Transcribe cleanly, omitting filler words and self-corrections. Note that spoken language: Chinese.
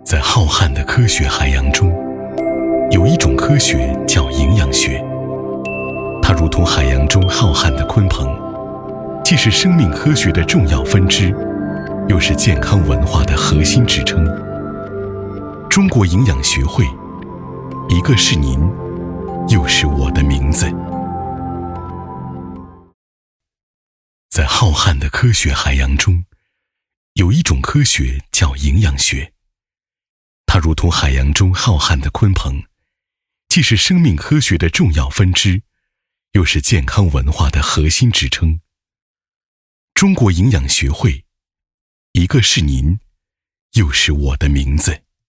在浩瀚的科学海洋中，有一种科学叫营养学，它如同海洋中浩瀚的鲲鹏，既是生命科学的重要分支，又是健康文化的核心支撑。中国营养学会，一个是您，又是我的名字。在浩瀚的科学海洋中，有一种科学叫营养学，它如同海洋中浩瀚的鲲鹏，既是生命科学的重要分支，又是健康文化的核心支撑。中国营养学会，一个是您，又是我的名字。